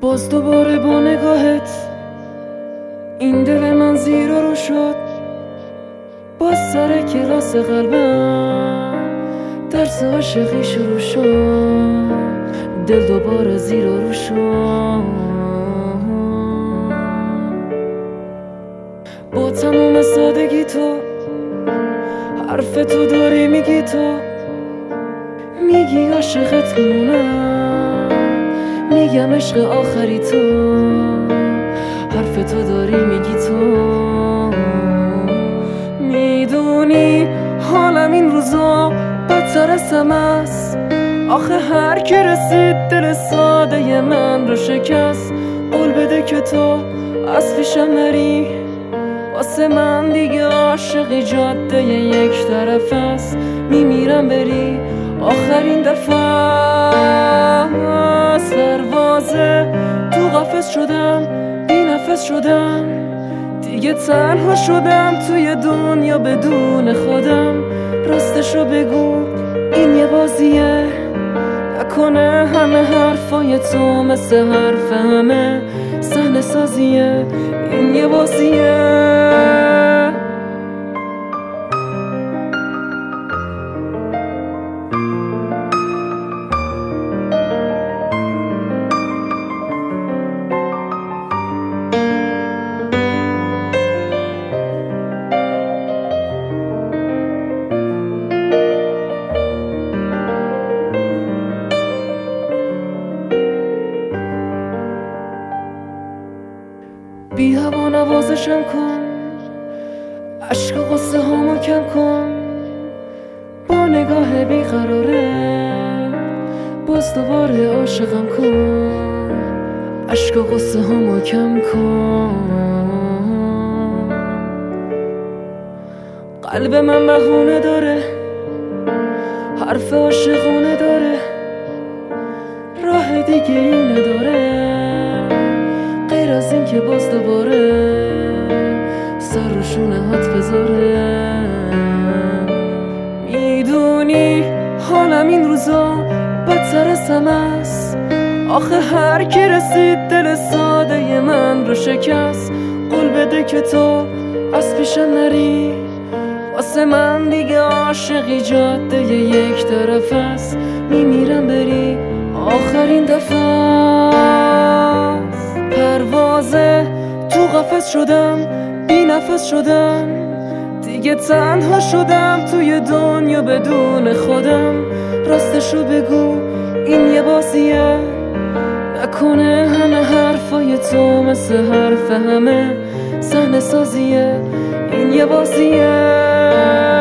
باز دوباره با نگاهت این دل من زیر و رو شد. باز سر کلاس قلبم درس عاشقی شروع شد. دل دوباره زیر و رو شد. با تمام سادگی تو حرف تو داری میگی، تو میگی عاشقت میمونم، میگم عشق آخری تو. حرف تو داری میگی، تو میدونی حالم این روزا بدتر از همه است. آخه هر کی رسید دل ساده من رو شکست. قول بده که تو از پیشم نری، واسه من دیگه عاشقی جاده یک طرف است. میمیرم بری آخرین دفعه است. پروازه تو قفس شدم، بی نفس شدم، دیگه تنها شدم توی دنیا بدون خودم. راستشو بگو این یه بازیه، نکنه همه حرفای تو مثل حرف همه صحنه سازیه. این یه بازیه. بی هوا نوازشم کن، عشق و غصه هامو کم کن. با نگاه بیقراره باز دوباره عاشقم کن. عشق و غصه هامو کم کن. قلب من بهونه داره، حرف عاشقونه داره، راه دیگه ای نداره غیر از این که باز دوباره سر رو شونه هات بذاره. میدونی حالم این روزا بدتر از همه است. آخه هر کی رسید دل ساده من رو شکست. قول بده که تو از پیشم نری، واسه من دیگه عاشقی جاده یک طرف است. میمیرم بری آخرین دفعه. پروازه تو قفس شدم، بی نفس شدم، دیگه تنها شدم توی دنیا بدون خودم. راستشو بگو این یه بازیه، نکنه همه حرفای تو مثل حرف همه صحنه سازیه. این یه بازیه.